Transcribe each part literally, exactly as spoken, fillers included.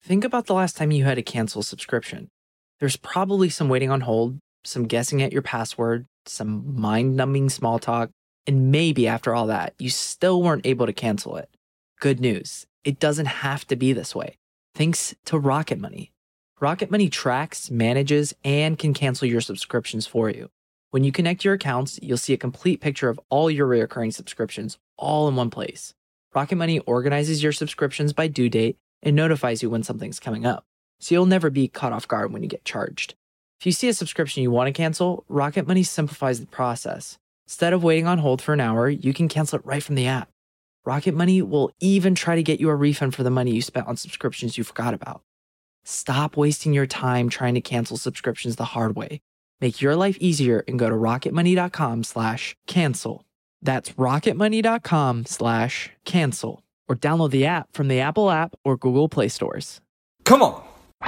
Think about the last time you had to cancel a subscription. There's probably some waiting on hold, some guessing at your password, some mind-numbing small talk, and maybe after all that, you still weren't able to cancel it. Good news, it doesn't have to be this way. Thanks to Rocket Money. Rocket Money tracks, manages, and can cancel your subscriptions for you. When you connect your accounts, you'll see a complete picture of all your recurring subscriptions all in one place. Rocket Money organizes your subscriptions by due date and notifies you when something's coming up, so you'll never be caught off guard when you get charged. If you see a subscription you want to cancel, Rocket Money simplifies the process. Instead of waiting on hold for an hour, you can cancel it right from the app. Rocket Money will even try to get you a refund for the money you spent on subscriptions you forgot about. Stop wasting your time trying to cancel subscriptions the hard way. Make your life easier and go to rocketmoney.com slash cancel. That's rocketmoney.com slash cancel. Or download the app from the Apple app or Google Play stores. Come on.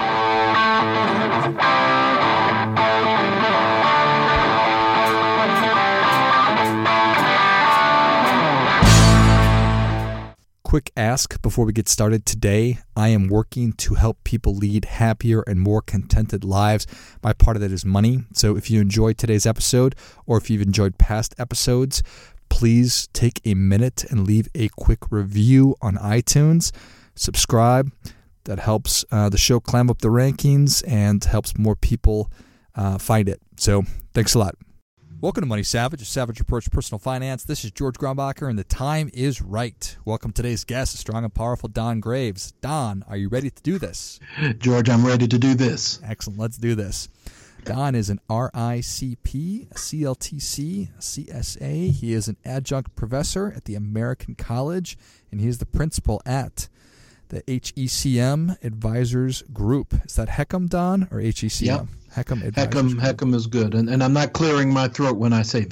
Quick ask before we get started today. I am working to help people lead happier and more contented lives. My part of that is money. So if you enjoyed today's episode or if you've enjoyed past episodes, please take a minute and leave a quick review on iTunes. Subscribe. That helps uh, the show climb up the rankings and helps more people uh, find it. So thanks a lot. Welcome to Money Savage, a Savage Approach Personal Finance. This is George Grombacher, and the time is right. Welcome to today's guest, strong and powerful Don Graves. Don, are you ready to do this? George, I'm ready to do this. Excellent. Let's do this. Don is an R I C P, a C L T C, a C S A. He is an adjunct professor at the American College, and he is the principal at the H E C M Advisors Group. Is that HECM, Don, or H E C M? Yep. HECM Advisors HECM, Group. HECM is good, and, and I'm not clearing my throat when I say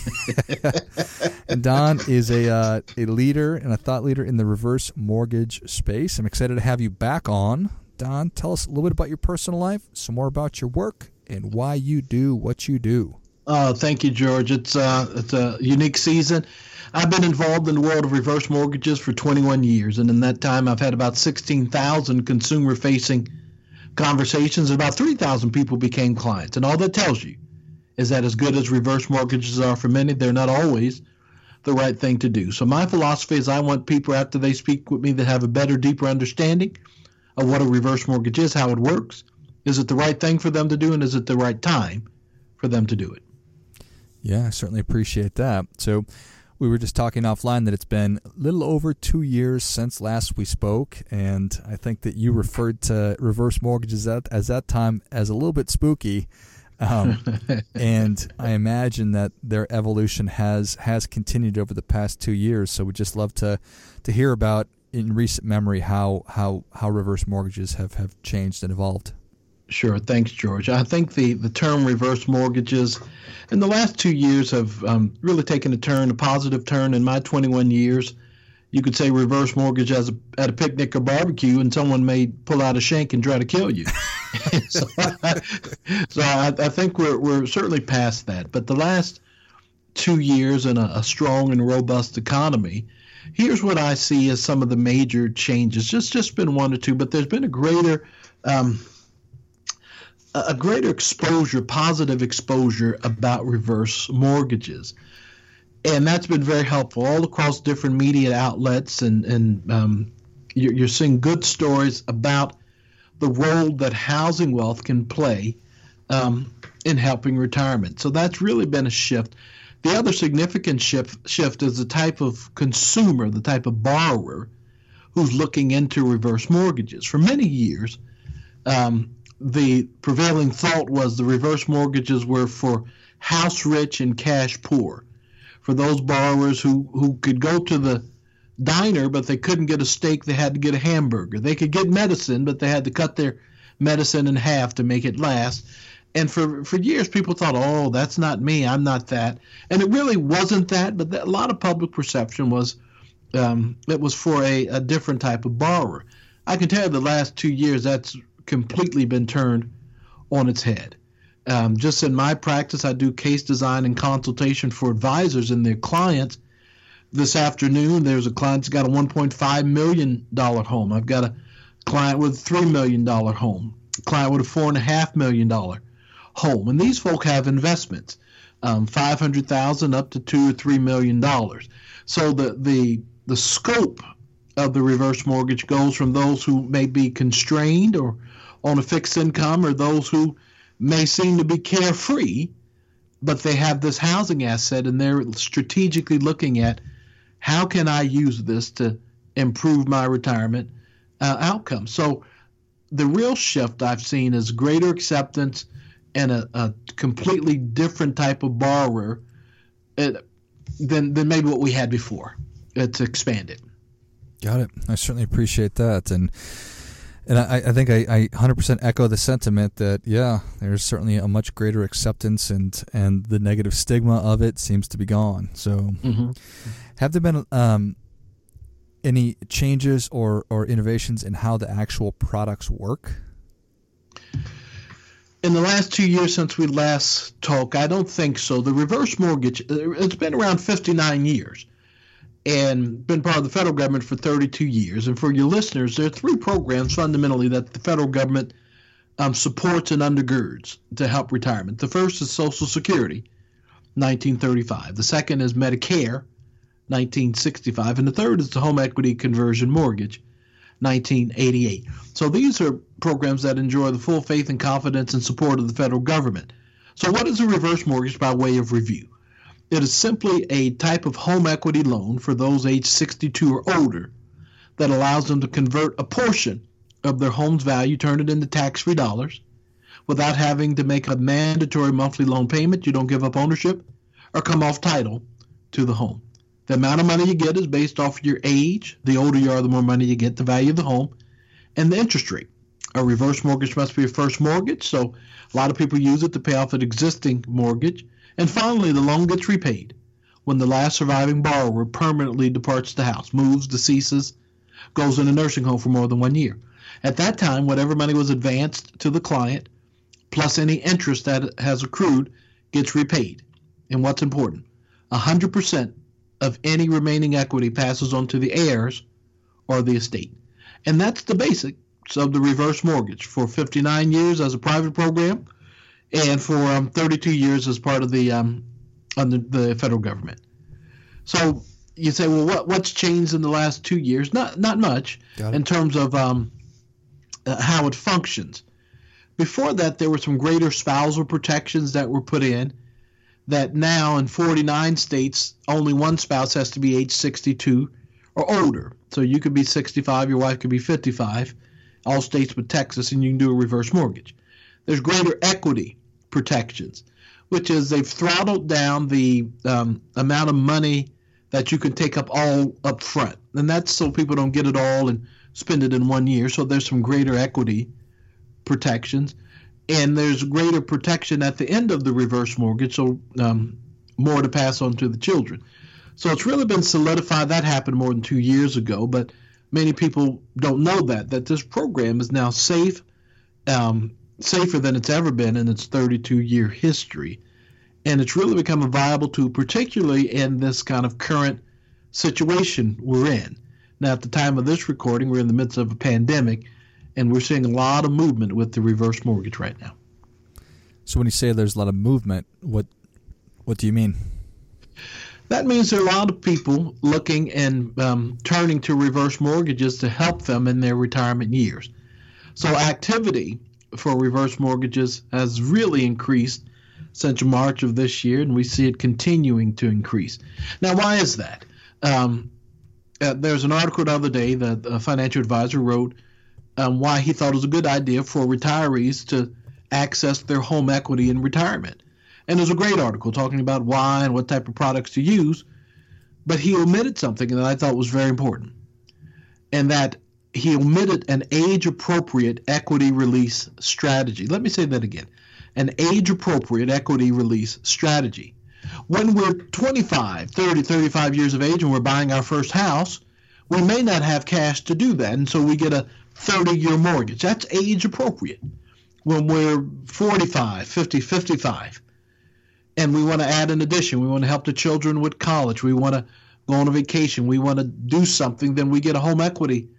that. And Don is a uh, a leader and a thought leader in the reverse mortgage space. I'm excited to have you back on. Don, tell us a little bit about your personal life, some more about your work, and why you do what you do. Oh, thank you, George. It's uh, it's a unique season. I've been involved in the world of reverse mortgages for twenty-one years, and in that time I've had about sixteen thousand consumer-facing conversations, and about three thousand people became clients. And all that tells you is that as good as reverse mortgages are for many, they're not always the right thing to do. So my philosophy is I want people, after they speak with me, that have a better, deeper understanding of what a reverse mortgage is, how it works. Is it the right thing for them to do, and is it the right time for them to do it? Yeah, I certainly appreciate that. So we were just talking offline that it's been a little over two years since last we spoke, and I think that you referred to reverse mortgages at, as that time as a little bit spooky. Um, and I imagine that their evolution has has continued over the past two years. So we'd just love to to hear about, in recent memory, how how, how reverse mortgages have, have changed and evolved. Sure. Thanks, George. I think the, the term reverse mortgages in the last two years have um, really taken a turn, a positive turn. In my twenty-one years, you could say reverse mortgage as a, at a picnic or barbecue, and someone may pull out a shank and try to kill you. so I, so I, I think we're we're certainly past that. But the last two years in a, a strong and robust economy, here's what I see as some of the major changes. Just just been one or two, but there's been a greater um, a greater exposure, positive exposure about reverse mortgages. And that's been very helpful all across different media outlets. And, and um, you're, you're seeing good stories about the role that housing wealth can play um, in helping retirement. So that's really been a shift. The other significant shift, shift is the type of consumer, the type of borrower who's looking into reverse mortgages. For many years, um, the prevailing thought was the reverse mortgages were for house rich and cash poor, for those borrowers who, who could go to the diner, but they couldn't get a steak, they had to get a hamburger. They could get medicine, but they had to cut their medicine in half to make it last. And for, for years, people thought, oh, that's not me, I'm not that. And it really wasn't that, but a lot of public perception was um, it was for a, a different type of borrower. I can tell you the last two years, that's completely been turned on its head. Um, just in my practice, I do case design and consultation for advisors and their clients. This afternoon, there's a client that's got a one point five million dollars home. I've got a, client with a three million dollars home, client with a four point five million dollars home. And these folk have investments, um, five hundred thousand dollars up to two or three million dollars. So the, the, the scope of the reverse mortgage goes from those who may be constrained or on a fixed income, or those who may seem to be carefree, but they have this housing asset and they're strategically looking at, how can I use this to improve my retirement uh, outcome? So the real shift I've seen is greater acceptance and a, a completely different type of borrower uh, than, than maybe what we had before. It's expanded. Got it. I certainly appreciate that. And and I, I think I, I one hundred percent echo the sentiment that, yeah, there's certainly a much greater acceptance, and, and the negative stigma of it seems to be gone. So mm-hmm. have there been um, any changes or, or innovations in how the actual products work? In the last two years since we last talked, I don't think so. The reverse mortgage, it's been around fifty-nine years. And been part of the federal government for thirty-two years. And for your listeners, there are three programs fundamentally that the federal government um, supports and undergirds to help retirement. The first is Social Security, nineteen thirty-five. The second is Medicare, nineteen sixty-five. And the third is the Home Equity Conversion Mortgage, nineteen eighty-eight. So these are programs that enjoy the full faith and confidence and support of the federal government. So what is a reverse mortgage by way of review? It is simply a type of home equity loan for those age sixty-two or older that allows them to convert a portion of their home's value, turn it into tax-free dollars, without having to make a mandatory monthly loan payment. You don't give up ownership or come off title to the home. The amount of money you get is based off your age. The older you are, the more money you get, the value of the home, and the interest rate. A reverse mortgage must be a first mortgage, so a lot of people use it to pay off an existing mortgage. And finally, the loan gets repaid when the last surviving borrower permanently departs the house, moves, deceases, goes in a nursing home for more than one year. At that time, whatever money was advanced to the client, plus any interest that has accrued, gets repaid. And what's important, one hundred percent of any remaining equity passes on to the heirs or the estate. And that's the basics of the reverse mortgage for fifty-nine years as a private program, and for um, thirty-two years as part of the um, under the federal government. So you say, well, what what's changed in the last two years? Not not much in terms of um, uh, how it functions. Before that, there were some greater spousal protections that were put in, that now in forty-nine states, only one spouse has to be age sixty-two or older. So you could be sixty-five, your wife could be fifty-five, all states but Texas, and you can do a reverse mortgage. There's greater equity protections, which is they've throttled down the um, amount of money that you can take up all up front. And that's so people don't get it all and spend it in one year. So there's some greater equity protections. And there's greater protection at the end of the reverse mortgage, so um, more to pass on to the children. So it's really been solidified. That happened more than two years ago, but many people don't know that, that this program is now safe, um, safer than it's ever been in its thirty-two year history. And it's really become a viable tool, particularly in this kind of current situation we're in. Now, at the time of this recording, we're in the midst of a pandemic, and we're seeing a lot of movement with the reverse mortgage right now. So when you say there's a lot of movement, what what do you mean? That means there are a lot of people looking and um, turning to reverse mortgages to help them in their retirement years. So activity for reverse mortgages has really increased since March of this year, and we see it continuing to increase. Now, why is that? Um, uh, there's an article the other day that a financial advisor wrote um, why he thought it was a good idea for retirees to access their home equity in retirement. And it was a great article talking about why and what type of products to use, but he omitted something that I thought was very important, and that he omitted an age-appropriate equity release strategy. Let me say that again. An age-appropriate equity release strategy. When we're twenty-five, thirty, thirty-five years of age and we're buying our first house, we may not have cash to do that, and so we get a thirty year mortgage. That's age-appropriate. When we're forty-five, fifty, fifty-five, and we want to add an addition, we want to help the children with college, we want to go on a vacation, we want to do something, then we get a home equity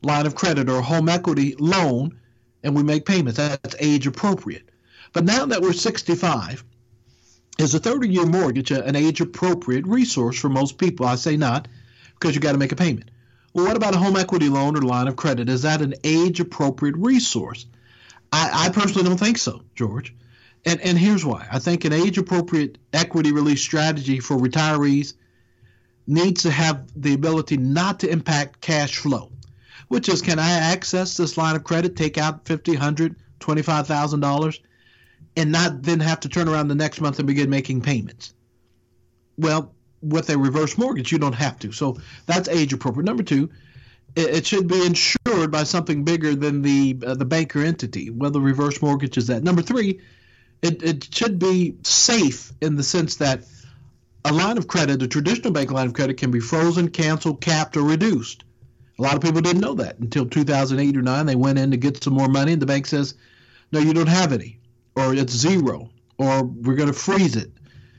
line of credit or a home equity loan and we make payments. That's age appropriate. But now that we're sixty-five, is a thirty-year mortgage an age appropriate resource for most people? I say not, because you got to make a payment. Well, what about a home equity loan or line of credit? Is that an age appropriate resource? I, I personally don't think so, George. And and here's why. I think an age appropriate equity release strategy for retirees needs to have the ability not to impact cash flow, which is, can I access this line of credit, take out fifty thousand dollars, one hundred thousand dollars, twenty-five thousand dollars, and not then have to turn around the next month and begin making payments? Well, with a reverse mortgage, you don't have to. So that's age appropriate. Number two, it, it should be insured by something bigger than the uh, the bank or entity, whether reverse mortgage is that. Number three, it, it should be safe in the sense that a line of credit, a traditional bank line of credit, can be frozen, canceled, capped, or reduced. A lot of people didn't know that until two thousand eight or nine. They went in to get some more money, and the bank says, no, you don't have any, or it's zero, or we're going to freeze it.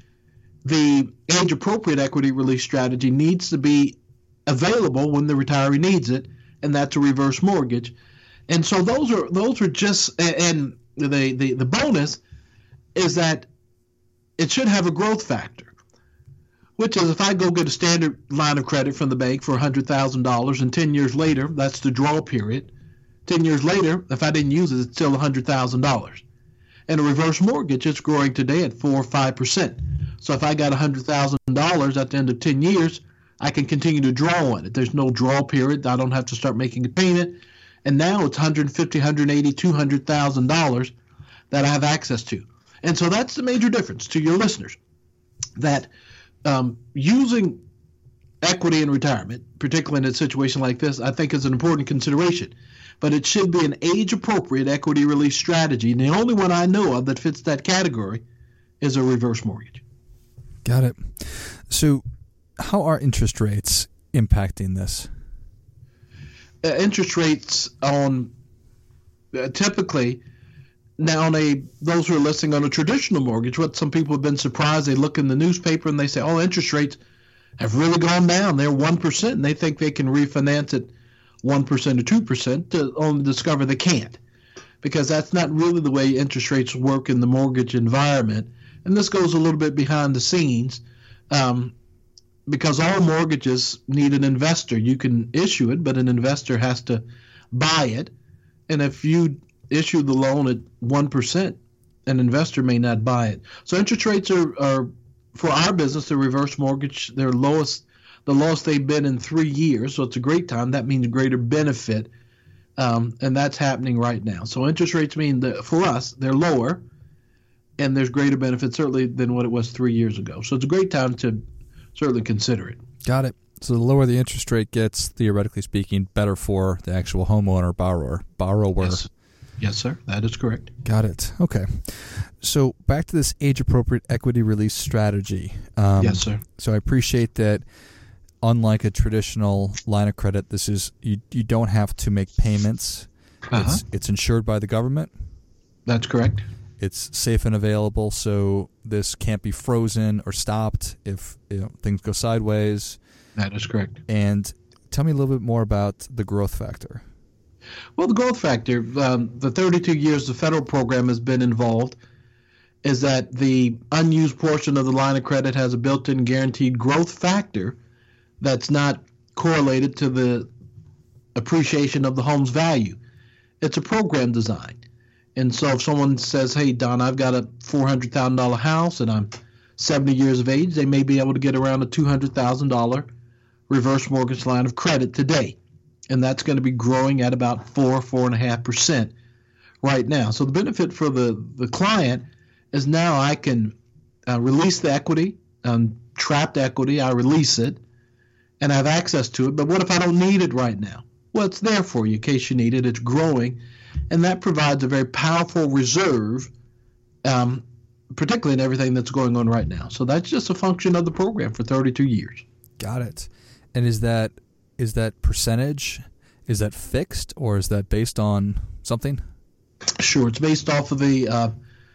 The age-appropriate equity release strategy needs to be available when the retiree needs it, and that's a reverse mortgage. And so those are those are just, and the, the, the bonus is that it should have a growth factor, which is if I go get a standard line of credit from the bank for one hundred thousand dollars, and ten years later, that's the draw period, ten years later, if I didn't use it, it's still one hundred thousand dollars. And a reverse mortgage is growing today at four or five percent. So if I got one hundred thousand dollars at the end of ten years, I can continue to draw on it. There's no draw period. I don't have to start making a payment. And now it's one hundred fifty thousand dollars, one hundred eighty thousand dollars, two hundred thousand dollars that I have access to. And so that's the major difference to your listeners, that um, using equity in retirement, particularly in a situation like this, I think is an important consideration. But it should be an age-appropriate equity release strategy. And the only one I know of that fits that category is a reverse mortgage. Got it. So how are interest rates impacting this? Uh, interest rates on uh, typically now on a those who are listing on a traditional mortgage, what some people have been surprised, they look in the newspaper and they say, oh, interest rates have really gone down. They're one percent, and they think they can refinance it one percent or two percent, to only discover they can't, because that's not really the way interest rates work in the mortgage environment. And this goes a little bit behind the scenes, um, because all mortgages need an investor. You can issue it, but an investor has to buy it. And if you issue the loan at one percent, an investor may not buy it. So interest rates are, are for our business, the reverse mortgage, their lowest, the lowest they've been in three years. So it's a great time. That means greater benefit. Um, and that's happening right now. So interest rates mean that for us, they're lower, and there's greater benefit certainly than what it was three years ago. So it's a great time to certainly consider it. Got it. So the lower the interest rate gets, theoretically speaking, better for the actual homeowner, borrower, borrower. Yes. Yes, sir. That is correct. Got it. Okay. So back to this age-appropriate equity release strategy. Um, yes, sir. So I appreciate that. Unlike a traditional line of credit, this is you, you don't have to make payments. Uh-huh. It's it's insured by the government. That's correct. It's safe and available, so this can't be frozen or stopped if you know, things go sideways. That is correct. And tell me a little bit more about the growth factor. Well, the growth factor, um, the thirty-two years the federal program has been involved, is that the unused portion of the line of credit has a built-in guaranteed growth factor that's not correlated to the appreciation of the home's value. It's a program design. And so if someone says, hey, Don, I've got a four hundred thousand dollars house and I'm seventy years of age, they may be able to get around a two hundred thousand dollars reverse mortgage line of credit today. And that's going to be growing at about four, four and a half percent right now. So the benefit for the, the client is now I can uh, release the equity, um, trapped equity, I release it, and I have access to it. But what if I don't need it right now? Well, it's there for you in case you need it. It's growing, and that provides a very powerful reserve, um, particularly in everything that's going on right now. So that's just a function of the program for thirty-two years. Got it. And is that is that percentage, is that fixed, or is that based on something? Sure. It's based off of the uh,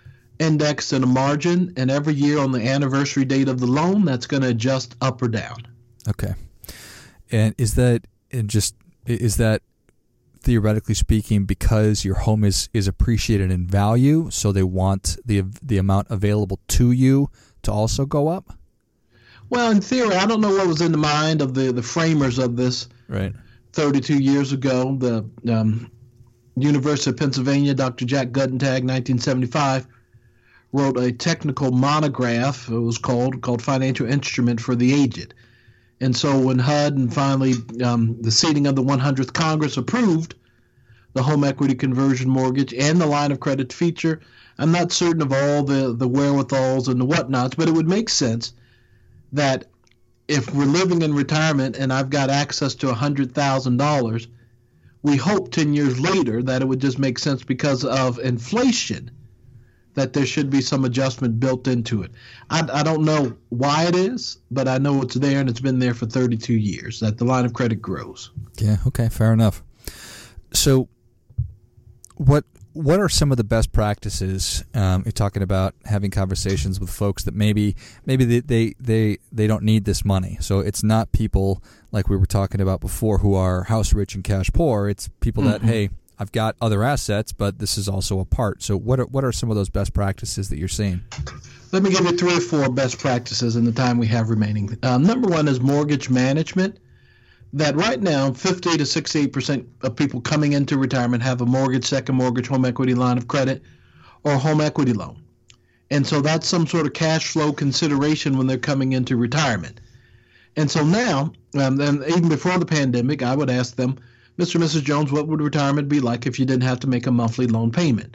index and a margin, and every year on the anniversary date of the loan, that's going to adjust up or down. Okay. And is that and just is that theoretically speaking, because your home is, is appreciated in value, so they want the the amount available to you to also go up? Well, in theory, I don't know what was in the mind of the, the framers of this. Right. thirty-two years ago, the um, University of Pennsylvania, Doctor Jack Gutentag, nineteen seventy-five, wrote a technical monograph, it was called, called Financial Instrument for the Aged. And so when H U D and finally um, the seating of the one hundredth Congress approved the home equity conversion mortgage and the line of credit feature, I'm not certain of all the, the wherewithals and the whatnots, but it would make sense that if we're living in retirement and I've got access to one hundred thousand dollars, we hope ten years later that it would just make sense because of inflation that there should be some adjustment built into it. I, I don't know why it is, but I know it's there and it's been there for thirty-two years, that the line of credit grows. Yeah, okay, fair enough. So what what are some of the best practices? Um, you're talking about having conversations with folks that maybe maybe they, they, they, they don't need this money. So it's not people like we were talking about before who are house rich and cash poor. It's people mm-hmm. that, hey, I've got other assets, but this is also a part. So what are, what are some of those best practices that you're seeing? Let me give you three or four best practices in the time we have remaining. Um, number one is mortgage management. That right now, fifty to sixty-eight percent of people coming into retirement have a mortgage, second mortgage, home equity line of credit, or home equity loan. And so that's some sort of cash flow consideration when they're coming into retirement. And so now, um, and even before the pandemic, I would ask them, Mister and Missus Jones, what would retirement be like if you didn't have to make a monthly loan payment?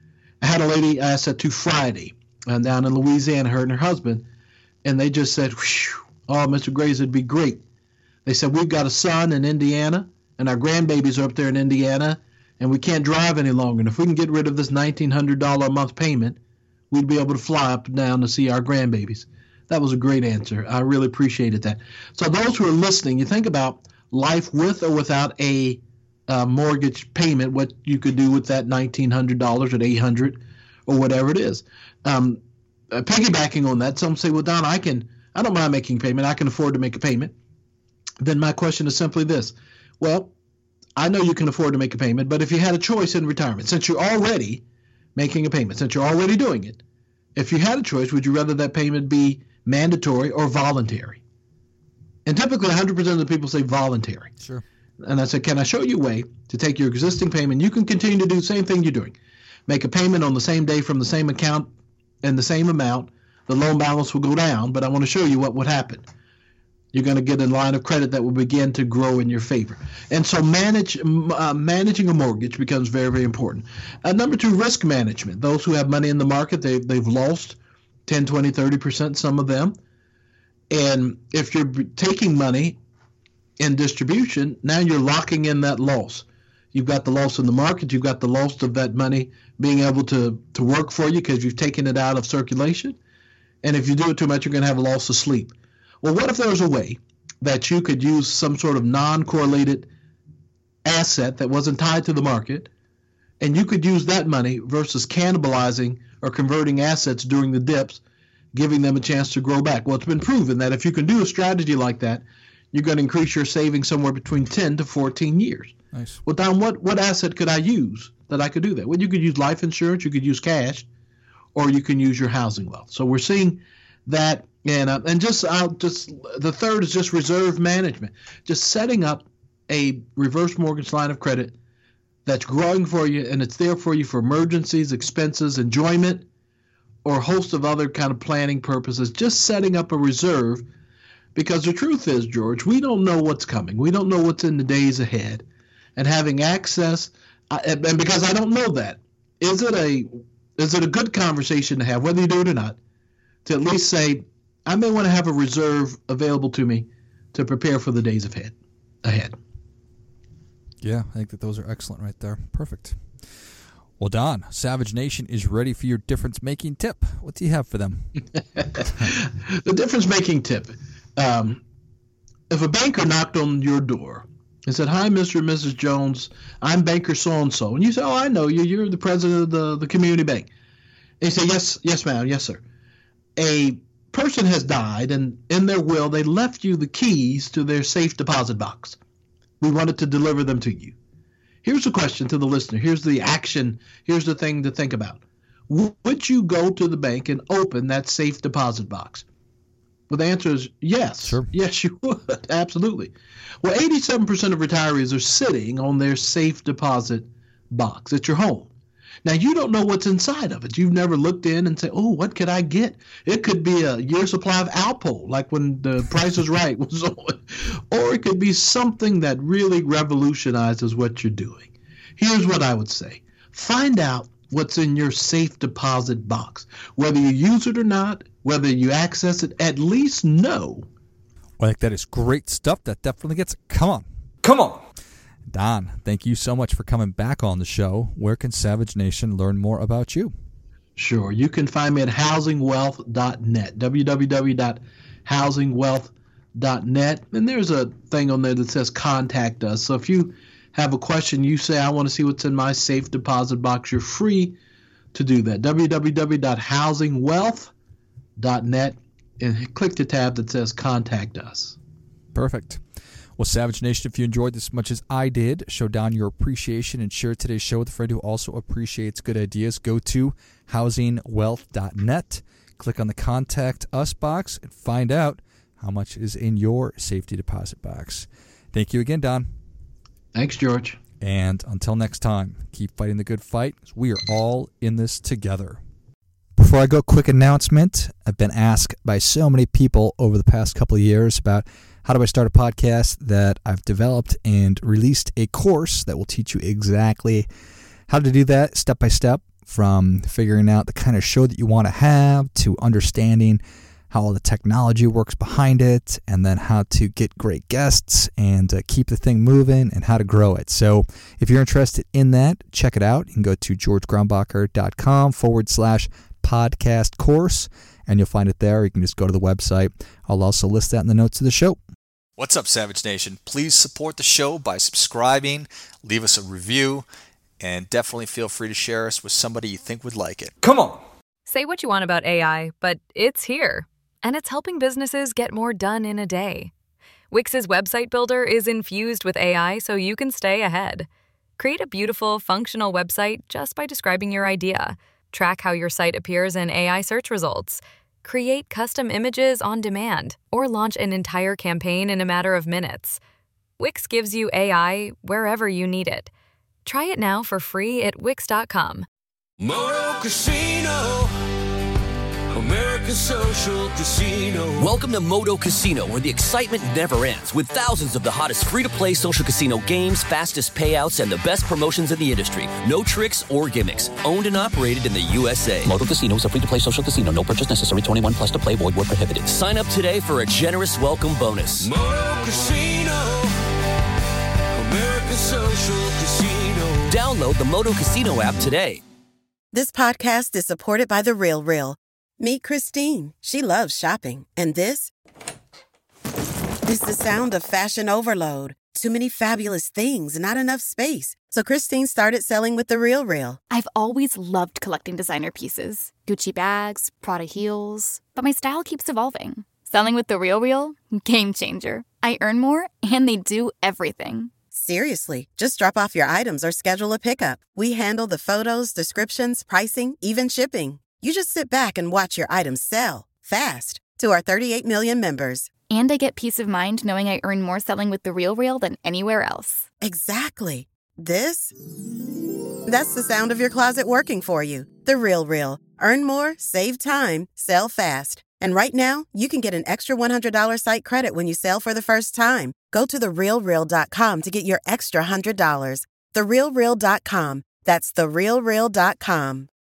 I had a lady I said to Friday uh, down in Louisiana, her and her husband, and they just said, oh, Mister Graves, it'd be great. They said, we've got a son in Indiana, and our grandbabies are up there in Indiana, and we can't drive any longer. And if we can get rid of this nineteen hundred dollars a month payment, we'd be able to fly up and down to see our grandbabies. That was a great answer. I really appreciated that. So those who are listening, you think about life with or without a uh, mortgage payment, what you could do with that nineteen hundred dollars or eight hundred dollars or whatever it is. Um, uh, piggybacking on that, some say, well, Don, I can, I don't mind making a payment. I can afford to make a payment. Then my question is simply this. Well, I know you can afford to make a payment, but if you had a choice in retirement, since you're already making a payment, since you're already doing it, if you had a choice, would you rather that payment be mandatory or voluntary? And typically one hundred percent of the people say voluntary. Sure. And I said, can I show you a way to take your existing payment? You can continue to do the same thing you're doing. Make a payment on the same day from the same account and the same amount. The loan balance will go down, but I want to show you what would happen. You're going to get a line of credit that will begin to grow in your favor. And so manage uh, managing a mortgage becomes very, very important. Uh, number two, risk management. Those who have money in the market, they, they've lost ten, twenty, thirty percent, some of them. And if you're taking money in distribution, now you're locking in that loss. You've got the loss in the market. You've got the loss of that money being able to, to work for you because you've taken it out of circulation. And if you do it too much, you're going to have a loss of sleep. Well, what if there was a way that you could use some sort of non-correlated asset that wasn't tied to the market, and you could use that money versus cannibalizing or converting assets during the dips, giving them a chance to grow back? Well, it's been proven that if you can do a strategy like that, you're going to increase your savings somewhere between ten to fourteen years. Nice. Well, Don, what, what asset could I use that I could do that? Well, you could use life insurance, you could use cash, or you can use your housing wealth. So we're seeing that. And uh, and just I'll just the third is just reserve management, just setting up a reverse mortgage line of credit that's growing for you and it's there for you for emergencies, expenses, enjoyment, or a host of other kind of planning purposes. Just setting up a reserve, because the truth is, George, we don't know what's coming. We don't know what's in the days ahead, and having access, uh, and, and because I don't know that, is it a is it a good conversation to have, whether you do it or not, to at least say, I may want to have a reserve available to me to prepare for the days ahead. ahead. Yeah, I think that those are excellent right there. Perfect. Well, Don, Savage Nation is ready for your difference-making tip. What do you have for them? The difference-making tip. Um, if a banker knocked on your door and said, hi, Mister and Missus Jones, I'm banker so-and-so. And you say, oh, I know you. You're the president of the, the community bank. And you say, yes, yes, ma'am, yes, sir. A person has died, and in their will, they left you the keys to their safe deposit box. We wanted to deliver them to you. Here's a question to the listener. Here's the action. Here's the thing to think about. Would you go to the bank and open that safe deposit box? Well, the answer is yes. Sure. Yes, you would. Absolutely. Well, eighty-seven percent of retirees are sitting on their safe deposit box at your home. Now, you don't know what's inside of it. You've never looked in and said, oh, what could I get? It could be a year supply of Alpo, like when the Price is Right was on. Or it could be something that really revolutionizes what you're doing. Here's what I would say. Find out what's in your safe deposit box. Whether you use it or not, whether you access it, at least know. I think that is great stuff. That definitely gets it. Come on. Come on. Don, thank you so much for coming back on the show. Where can Savage Nation learn more about you? Sure. You can find me at housing wealth dot net, w w w dot housing wealth dot net. And there's a thing on there that says contact us. So if you have a question, you say, I want to see what's in my safe deposit box, you're free to do that. w w w dot housing wealth dot net, and click the tab that says contact us. Perfect. Well, Savage Nation, if you enjoyed this as much as I did, show down your appreciation and share today's show with a friend who also appreciates good ideas. Go to housing wealth dot net, click on the Contact Us box, and find out how much is in your safety deposit box. Thank you again, Don. Thanks, George. And until next time, keep fighting the good fight. We are all in this together. Before I go, quick announcement. I've been asked by so many people over the past couple of years about how do I start a podcast that I've developed and released a course that will teach you exactly how to do that step by step, from figuring out the kind of show that you want to have to understanding how all the technology works behind it, and then how to get great guests and uh, keep the thing moving and how to grow it. So if you're interested in that, check it out. You can go to georgegrumbacher.com forward slash podcast course, and you'll find it there. You can just go to the website. I'll also list that in the notes of the show. What's up, Savage Nation? Please support the show by subscribing, leave us a review, and definitely feel free to share us with somebody you think would like it. Come on! Say what you want about A I, but it's here, and it's helping businesses get more done in a day. Wix's website builder is infused with A I so you can stay ahead. Create a beautiful, functional website just by describing your idea. Track how your site appears in A I search results. Create custom images on demand, or launch an entire campaign in a matter of minutes. Wix gives you A I wherever you need it. Try it now for free at wix dot com. Moto Casino, America's social casino. Welcome to Moto Casino, where the excitement never ends, with thousands of the hottest free-to-play social casino games, fastest payouts, and the best promotions in the industry. No tricks or gimmicks. Owned and operated in the U S A. Moto Casino is a free-to-play social casino. No purchase necessary. twenty-one plus to play. Void where prohibited. Sign up today for a generous welcome bonus. Moto Casino, America's social casino. Download the Moto Casino app today. This podcast is supported by The Real Real. Meet Christine. She loves shopping. And this is the sound of fashion overload. Too many fabulous things, not enough space. So Christine started selling with The Real Real. I've always loved collecting designer pieces. Gucci bags, Prada heels. But my style keeps evolving. Selling with The Real Real? Game changer. I earn more, and they do everything. Seriously, just drop off your items or schedule a pickup. We handle the photos, descriptions, pricing, even shipping. You just sit back and watch your items sell fast to our thirty-eight million members. And I get peace of mind knowing I earn more selling with The Real Real than anywhere else. Exactly. This? That's the sound of your closet working for you. The Real Real. Earn more, save time, sell fast. And right now, you can get an extra one hundred dollars site credit when you sell for the first time. Go to the real real dot com to get your extra one hundred dollars. the real real dot com. That's the real real dot com.